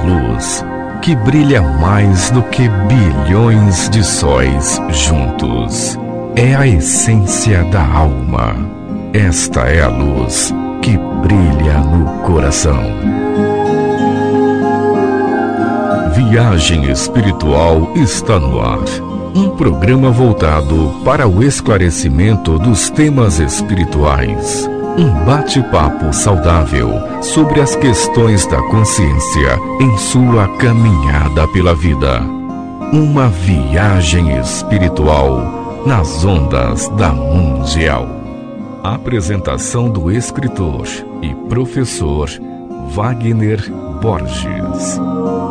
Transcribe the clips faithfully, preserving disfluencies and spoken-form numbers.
luz que brilha mais do que bilhões de sóis juntos. É a essência da alma. Esta é a luz que brilha no coração. Viagem Espiritual está no ar. Um programa voltado para o esclarecimento dos temas espirituais. Um bate-papo saudável sobre as questões da consciência em sua caminhada pela vida. Uma viagem espiritual nas ondas da Mundial. Apresentação do escritor e professor Wagner Borges.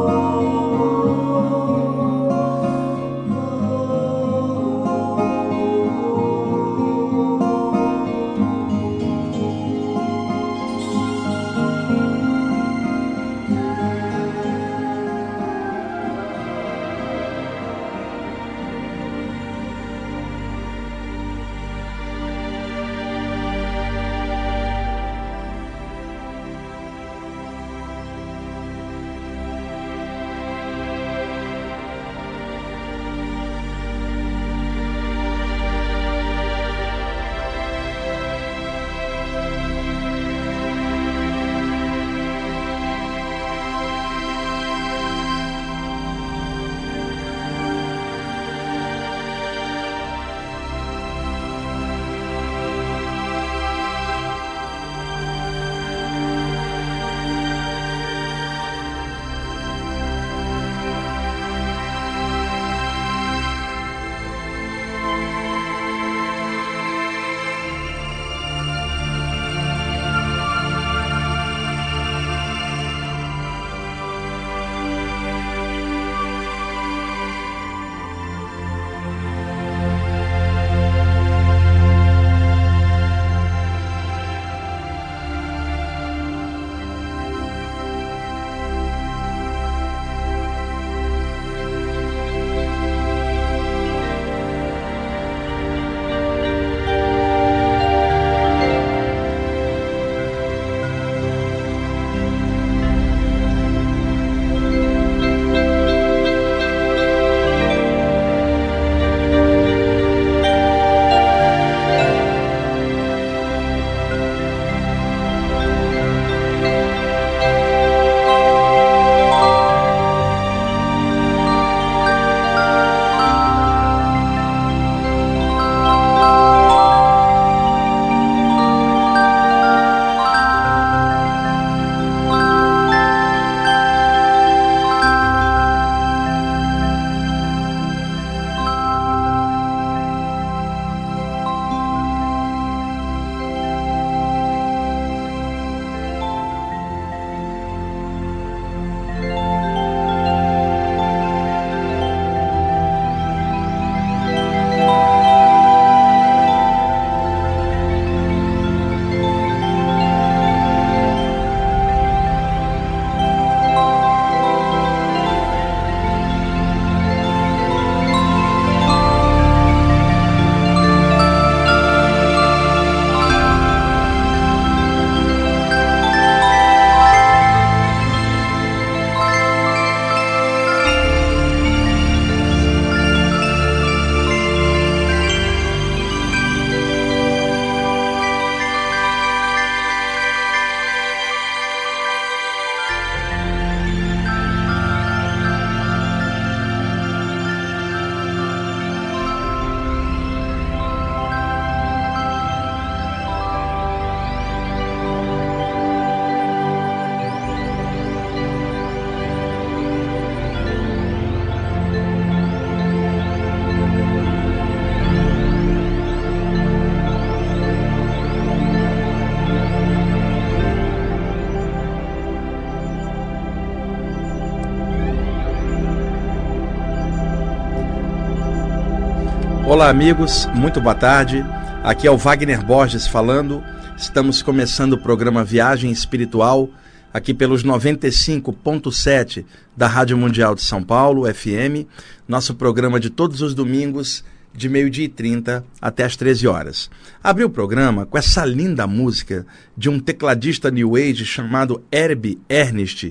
Olá amigos, muito boa tarde, aqui é o Wagner Borges falando, estamos começando o programa Viagem Espiritual, aqui pelos noventa e cinco ponto sete da Rádio Mundial de São Paulo, F M, nosso programa de todos os domingos, de meio-dia e trinta até as treze horas. Abri o programa com essa linda música de um tecladista New Age chamado Herbie Ernest,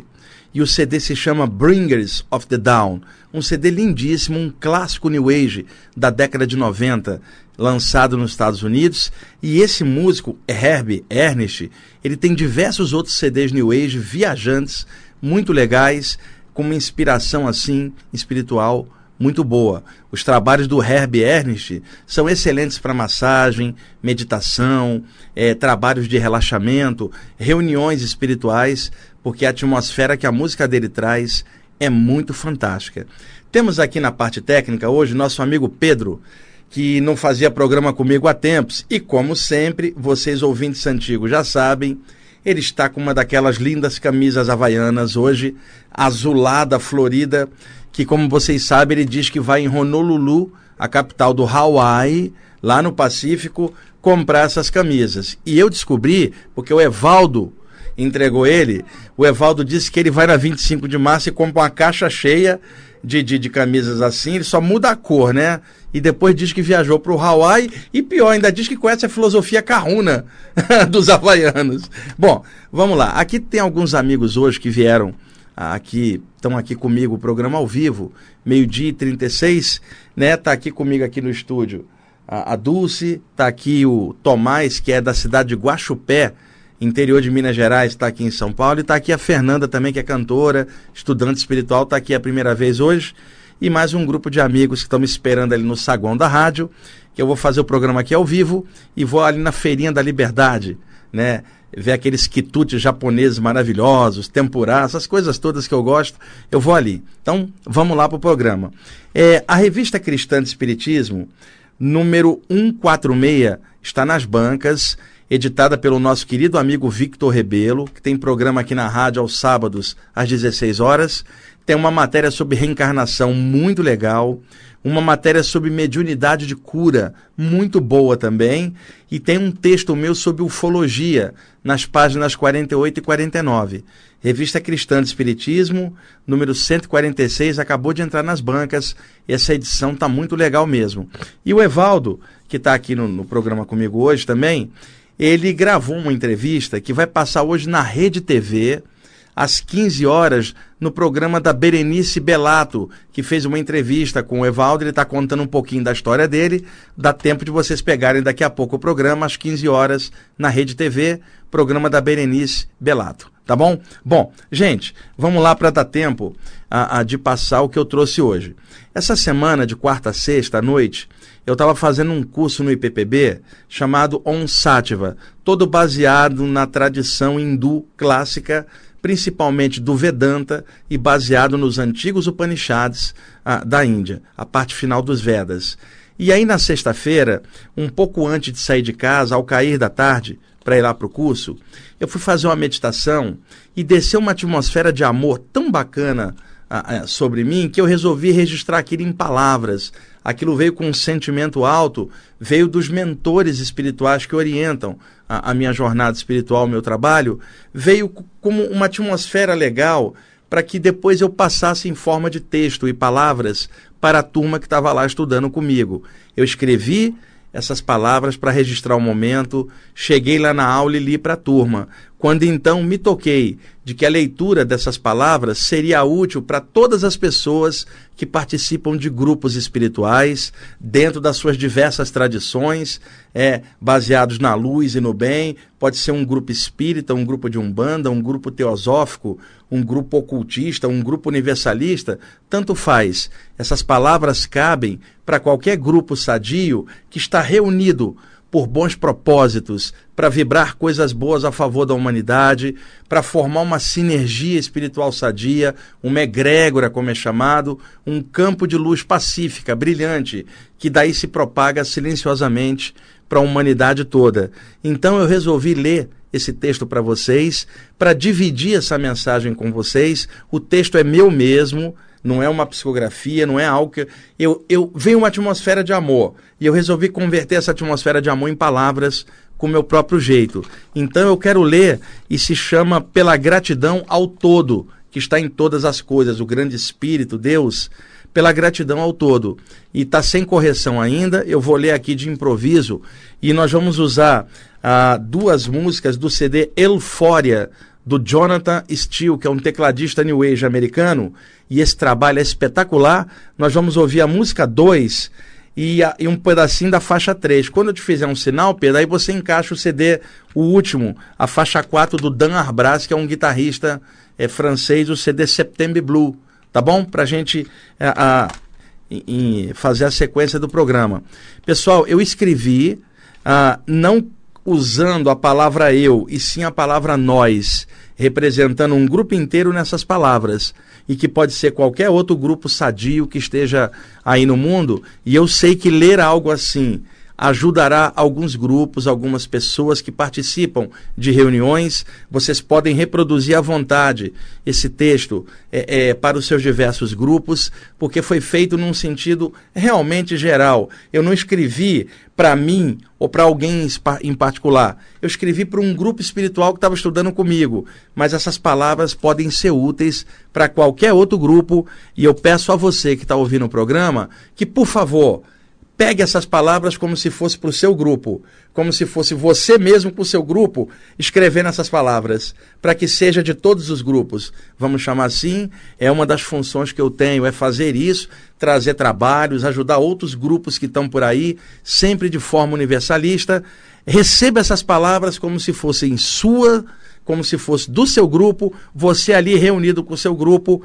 e o C D se chama Bringers of the Dawn, um C D lindíssimo, um clássico New Age da década de noventa, lançado nos Estados Unidos. E esse músico, Herb Ernest, ele tem diversos outros C Ds New Age viajantes, muito legais, com uma inspiração assim, espiritual, muito boa. Os trabalhos do Herb Ernest são excelentes para massagem, meditação, é, trabalhos de relaxamento, reuniões espirituais, porque a atmosfera que a música dele traz é muito fantástica. Temos aqui na parte técnica hoje nosso amigo Pedro, que não fazia programa comigo há tempos, e como sempre, vocês ouvintes antigos já sabem, ele está com uma daquelas lindas camisas havaianas hoje, azulada, florida, que, como vocês sabem, ele diz que vai em Honolulu, a capital do Hawaii, lá no Pacífico, comprar essas camisas. E eu descobri, porque o Evaldo entregou ele, o Evaldo disse que ele vai na vinte e cinco de março e compra uma caixa cheia de, de, de camisas assim, ele só muda a cor, né? E depois diz que viajou para o Hawaii, e pior, ainda diz que conhece a filosofia kahuna dos havaianos. Bom, vamos lá. Aqui tem alguns amigos hoje que vieram aqui, estão aqui comigo, o programa ao vivo, meio-dia e trinta e seis, né? Tá aqui comigo aqui no estúdio a, a Dulce, tá aqui o Tomás, que é da cidade de Guaxupé, interior de Minas Gerais, está aqui em São Paulo, e está aqui a Fernanda também, que é cantora, estudante espiritual, está aqui a primeira vez hoje, e mais um grupo de amigos que estão me esperando ali no saguão da rádio, que eu vou fazer o programa aqui ao vivo, e vou ali na Feirinha da Liberdade, né, ver aqueles quitutes japoneses maravilhosos, tempurá, essas coisas todas que eu gosto, eu vou ali. Então, vamos lá para o programa. É, a Revista Cristã de Espiritismo, número cento e quarenta e seis, está nas bancas, editada pelo nosso querido amigo Victor Rebelo, que tem programa aqui na rádio aos sábados, às dezesseis horas. Tem uma matéria sobre reencarnação muito legal, uma matéria sobre mediunidade de cura muito boa também, e tem um texto meu sobre ufologia, nas páginas quarenta e oito e quarenta e nove. Revista Cristã de Espiritismo, número cento e quarenta e seis, acabou de entrar nas bancas, essa edição está muito legal mesmo. E o Evaldo, que está aqui no, no programa comigo hoje também, ele gravou uma entrevista que vai passar hoje na Rede T V, às quinze horas, no programa da Berenice Bellato, que fez uma entrevista com o Evaldo. Ele está contando um pouquinho da história dele. Dá tempo de vocês pegarem daqui a pouco o programa, às quinze horas, na Rede T V, programa da Berenice Bellato. Tá bom? Bom, gente, vamos lá para dar tempo a, a, de passar o que eu trouxe hoje. Essa semana, de quarta a sexta à noite, eu estava fazendo um curso no I P P B chamado Om Sattva, todo baseado na tradição hindu clássica, principalmente do Vedanta, e baseado nos antigos Upanishads ah, da Índia, a parte final dos Vedas. E aí, na sexta-feira, um pouco antes de sair de casa, ao cair da tarde, para ir lá para o curso, eu fui fazer uma meditação e desceu uma atmosfera de amor tão bacana ah, ah, sobre mim, que eu resolvi registrar aquilo em palavras. Aquilo veio com um sentimento alto, veio dos mentores espirituais que orientam a, a minha jornada espiritual, o meu trabalho, veio como uma atmosfera legal para que depois eu passasse em forma de texto e palavras para a turma que estava lá estudando comigo. Eu escrevi essas palavras para registrar o momento, cheguei lá na aula e li para a turma. Quando então me toquei de que a leitura dessas palavras seria útil para todas as pessoas que participam de grupos espirituais, dentro das suas diversas tradições, é, baseados na luz e no bem. Pode ser um grupo espírita, um grupo de umbanda, um grupo teosófico, um grupo ocultista, um grupo universalista, tanto faz. Essas palavras cabem para qualquer grupo sadio que está reunido por bons propósitos, para vibrar coisas boas a favor da humanidade, para formar uma sinergia espiritual sadia, uma egrégora, como é chamado, um campo de luz pacífica, brilhante, que daí se propaga silenciosamente para a humanidade toda. Então eu resolvi ler esse texto para vocês, para dividir essa mensagem com vocês. O texto é meu mesmo, não é uma psicografia, não é algo que... Eu, eu veio uma atmosfera de amor, e eu resolvi converter essa atmosfera de amor em palavras com o meu próprio jeito. Então eu quero ler, e se chama Pela Gratidão ao Todo, que está em todas as coisas, o grande Espírito, Deus, pela gratidão ao todo. E está sem correção ainda, eu vou ler aqui de improviso, e nós vamos usar ah, duas músicas do C D Eufória, do Jonathan Steele, que é um tecladista New Age americano, e esse trabalho é espetacular. Nós vamos ouvir a música dois e, a, e um pedacinho da faixa três. Quando eu te fizer um sinal, Pedro, aí você encaixa o C D, o último, a faixa quatro do Dan Arbraz, que é um guitarrista é, francês, o C D September Blue, tá bom? Pra gente é, a, em, fazer a sequência do programa. Pessoal, eu escrevi, a, não usando a palavra eu, e sim a palavra nós, representando um grupo inteiro nessas palavras, e que pode ser qualquer outro grupo sadio que esteja aí no mundo, e eu sei que ler algo assim ajudará alguns grupos, algumas pessoas que participam de reuniões. Vocês podem reproduzir à vontade esse texto é, é, para os seus diversos grupos, porque foi feito num sentido realmente geral. Eu não escrevi para mim ou para alguém em particular. Eu escrevi para um grupo espiritual que estava estudando comigo, mas essas palavras podem ser úteis para qualquer outro grupo, e eu peço a você que está ouvindo o programa que, por favor, pegue essas palavras como se fosse para o seu grupo, como se fosse você mesmo com o seu grupo, escrevendo essas palavras, para que seja de todos os grupos. Vamos chamar assim, é uma das funções que eu tenho, é fazer isso, trazer trabalhos, ajudar outros grupos que estão por aí, sempre de forma universalista. Receba essas palavras como se fossem sua, como se fosse do seu grupo, você ali reunido com o seu grupo,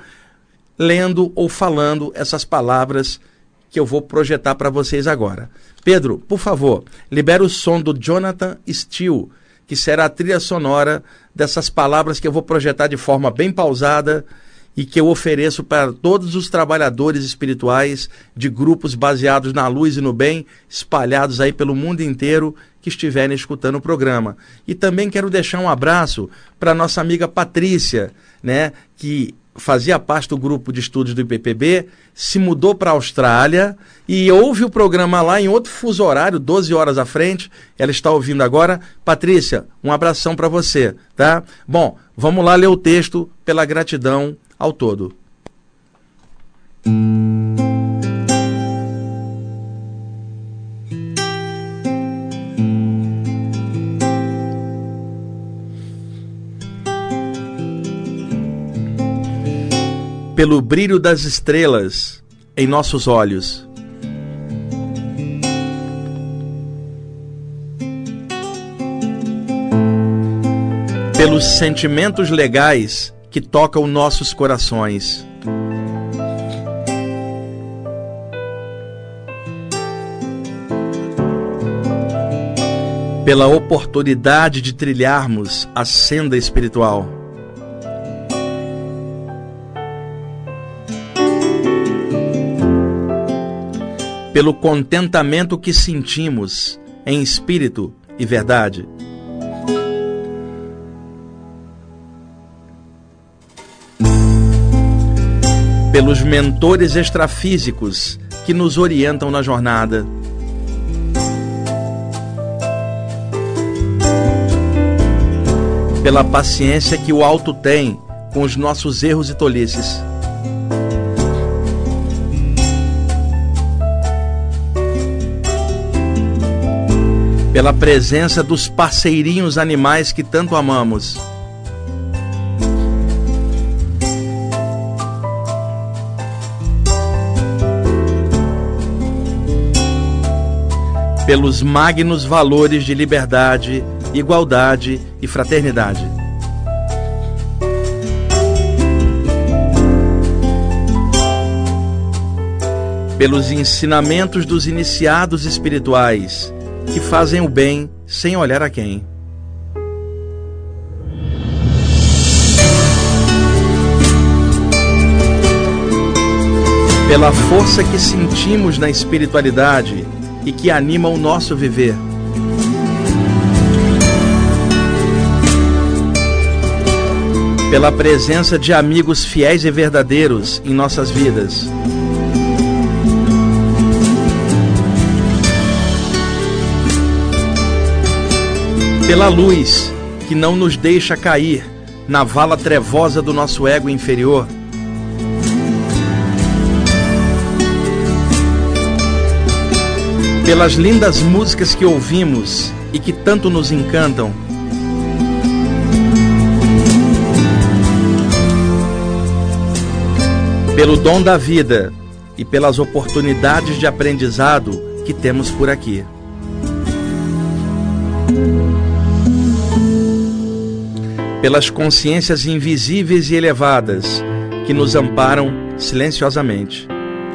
lendo ou falando essas palavras que eu vou projetar para vocês agora. Pedro, por favor, libera o som do Jonathan Steele, que será a trilha sonora dessas palavras que eu vou projetar de forma bem pausada e que eu ofereço para todos os trabalhadores espirituais de grupos baseados na luz e no bem, espalhados aí pelo mundo inteiro, que estiverem escutando o programa. E também quero deixar um abraço para nossa amiga Patrícia, né, que fazia parte do grupo de estudos do I P P B, se mudou para a Austrália e ouve o programa lá em outro fuso horário, doze horas à frente. Ela está ouvindo agora. Patrícia, um abração para você, tá? Bom, vamos lá ler o texto pela gratidão ao todo. Pelo brilho das estrelas em nossos olhos, pelos sentimentos legais que tocam nossos corações, pela oportunidade de trilharmos a senda espiritual, pelo contentamento que sentimos em espírito e verdade, pelos mentores extrafísicos que nos orientam na jornada, pela paciência que o alto tem com os nossos erros e tolices, pela presença dos parceirinhos animais que tanto amamos, pelos magnos valores de liberdade, igualdade e fraternidade, pelos ensinamentos dos iniciados espirituais que fazem o bem sem olhar a quem, pela força que sentimos na espiritualidade e que anima o nosso viver, pela presença de amigos fiéis e verdadeiros em nossas vidas, pela luz que não nos deixa cair na vala trevosa do nosso ego inferior, pelas lindas músicas que ouvimos e que tanto nos encantam, pelo dom da vida e pelas oportunidades de aprendizado que temos por aqui. Pelas consciências invisíveis e elevadas que nos amparam silenciosamente.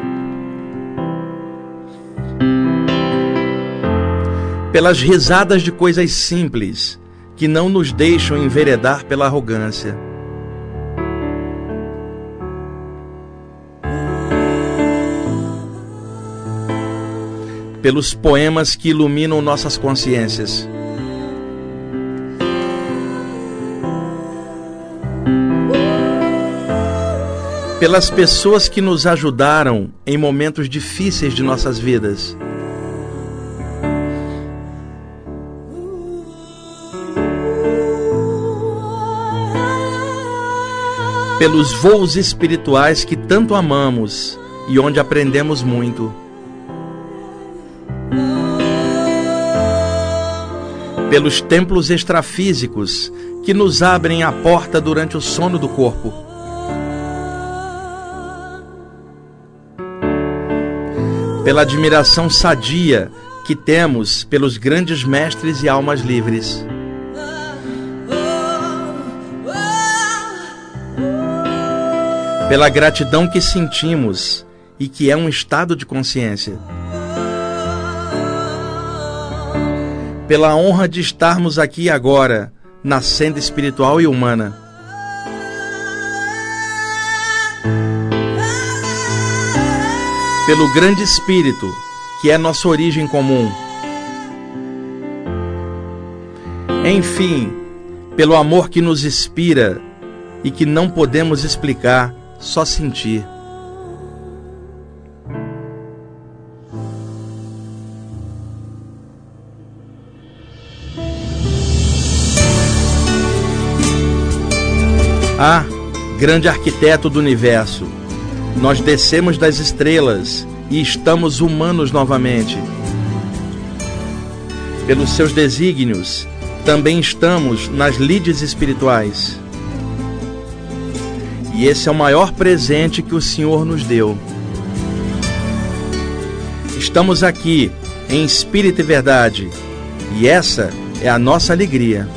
Pelas risadas de coisas simples que não nos deixam enveredar pela arrogância. Pelos poemas que iluminam nossas consciências. Pelas pessoas que nos ajudaram em momentos difíceis de nossas vidas. Pelos voos espirituais que tanto amamos e onde aprendemos muito. Pelos templos extrafísicos que nos abrem a porta durante o sono do corpo. Pela admiração sadia que temos pelos grandes mestres e almas livres. Pela gratidão que sentimos e que é um estado de consciência. Pela honra de estarmos aqui agora, na senda espiritual e humana. Pelo grande espírito, que é nossa origem comum. Enfim, pelo amor que nos inspira e que não podemos explicar, só sentir. Ah, grande arquiteto do universo, nós descemos das estrelas e estamos humanos novamente. Pelos seus desígnios, também estamos nas lides espirituais. E esse é o maior presente que o Senhor nos deu. Estamos aqui, em espírito e verdade, e essa é a nossa alegria.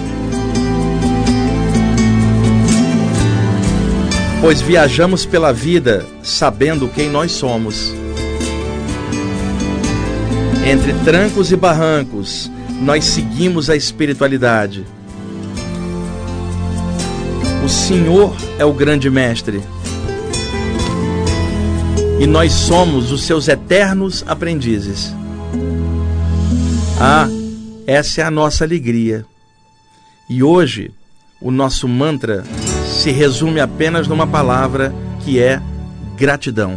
Pois viajamos pela vida sabendo quem nós somos. Entre trancos e barrancos, nós seguimos a espiritualidade. O Senhor é o grande mestre. E nós somos os seus eternos aprendizes. Ah, essa é a nossa alegria. E hoje, o nosso mantra se resume apenas numa palavra, que é gratidão.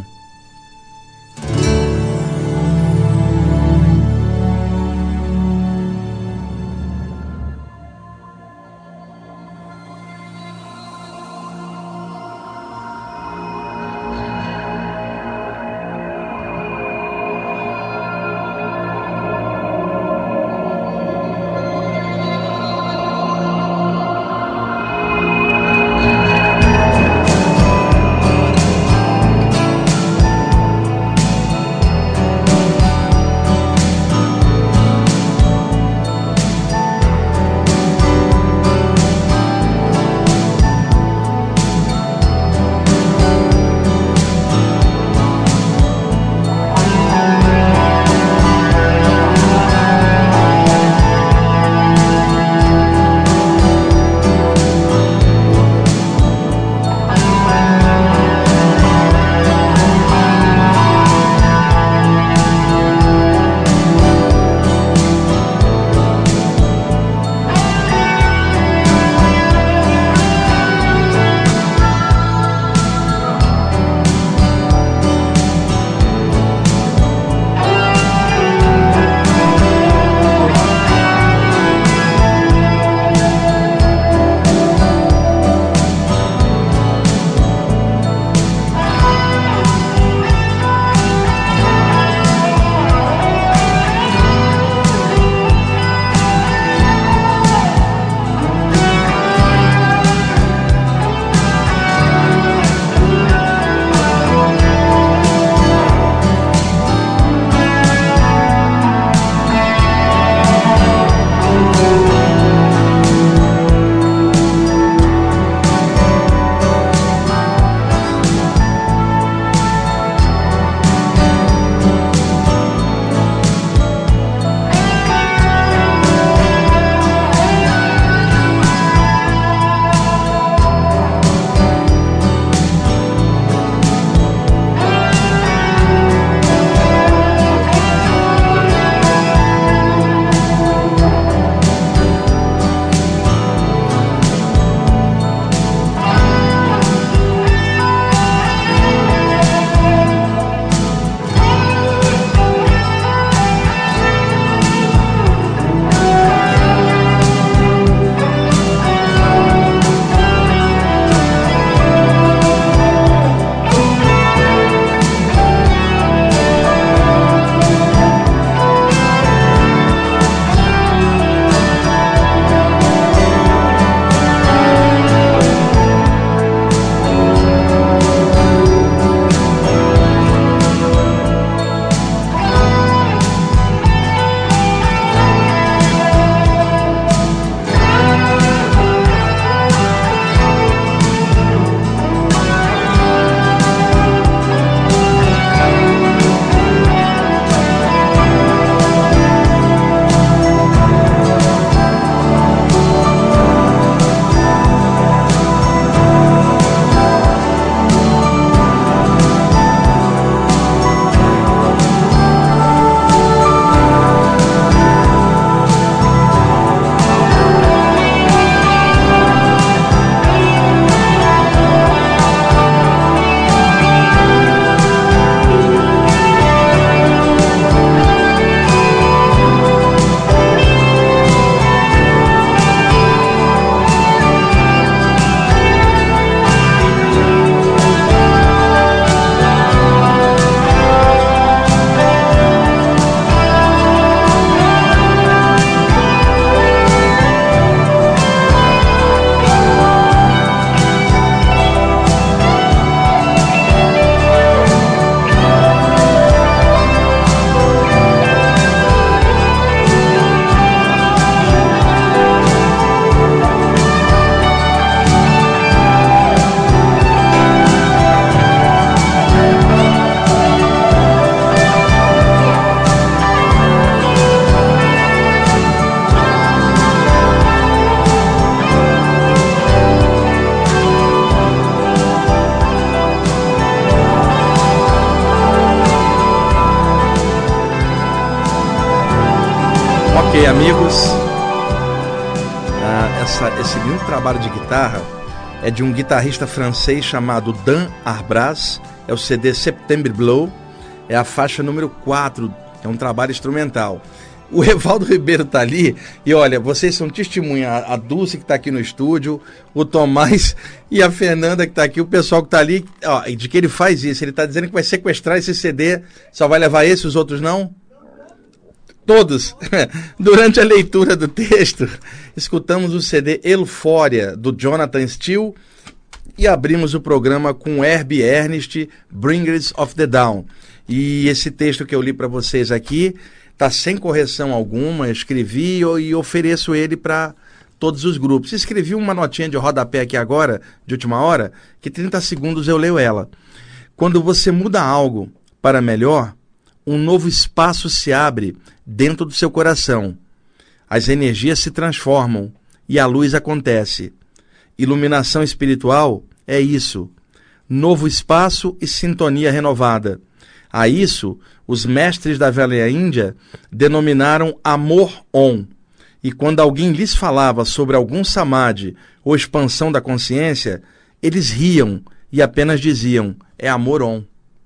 Ok, amigos, ah, essa, esse lindo trabalho de guitarra é de um guitarrista francês chamado Dan Arbraz. É o C D September Blow, é a faixa número quatro, é um trabalho instrumental. O Evaldo Ribeiro está ali, e olha, vocês são testemunha, a Dulce que está aqui no estúdio, o Tomás e a Fernanda que está aqui, o pessoal que está ali, ó, de que ele faz isso, ele está dizendo que vai sequestrar esse C D, só vai levar esse, os outros não? Todos. Durante a leitura do texto, escutamos o C D Euphoria, do Jonathan Steele, e abrimos o programa com Herbie Ernest, Bringers of the Dawn. E esse texto que eu li para vocês aqui está sem correção alguma, escrevi e ofereço ele para todos os grupos. Escrevi uma notinha de rodapé aqui agora, de última hora, que trinta segundos eu leio ela. Quando você muda algo para melhor, um novo espaço se abre dentro do seu coração. As energias se transformam e a luz acontece. Iluminação espiritual é isso. Novo espaço e sintonia renovada. A isso, os mestres da velha Índia denominaram amor-om. E quando alguém lhes falava sobre algum samadhi ou expansão da consciência, eles riam e apenas diziam, é amor-om.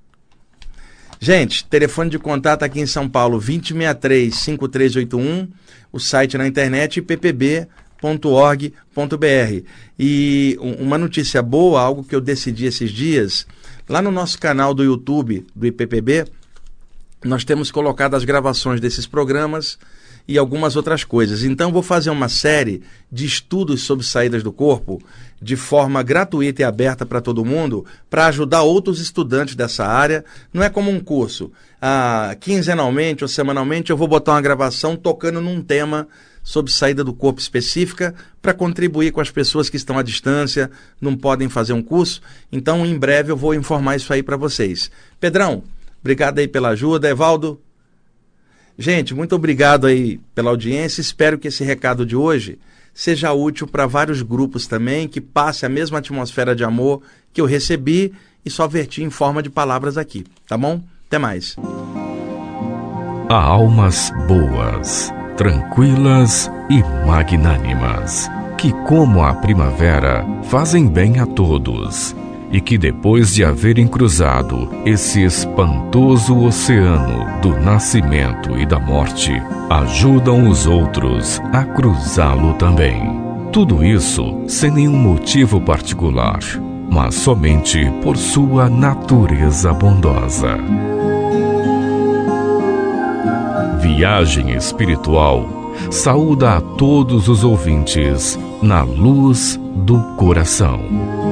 Gente, telefone de contato aqui em São Paulo, vinte, sessenta e três, cinquenta e três oitenta e um, o site na internet, p p b ponto org ponto b r. E uma notícia boa, algo que eu decidi esses dias, lá no nosso canal do YouTube, do I P P B, nós temos colocado as gravações desses programas e algumas outras coisas. Então, vou fazer uma série de estudos sobre saídas do corpo, de forma gratuita e aberta para todo mundo, para ajudar outros estudantes dessa área. Não é como um curso. Ah, quinzenalmente ou semanalmente eu vou botar uma gravação tocando num tema sobre saída do corpo específica para contribuir com as pessoas que estão à distância, não podem fazer um curso. Então, em breve eu vou informar isso aí para vocês. Pedrão, obrigado aí pela ajuda. Evaldo, gente, muito obrigado aí pela audiência. Espero que esse recado de hoje seja útil para vários grupos também, que passe a mesma atmosfera de amor que eu recebi e só verti em forma de palavras aqui, tá bom? Até mais. Há almas boas, tranquilas e magnânimas, que como a primavera fazem bem a todos, e que depois de haverem cruzado esse espantoso oceano do nascimento e da morte, ajudam os outros a cruzá-lo também. Tudo isso sem nenhum motivo particular, mas somente por sua natureza bondosa. Viagem Espiritual saúda a todos os ouvintes na luz do coração.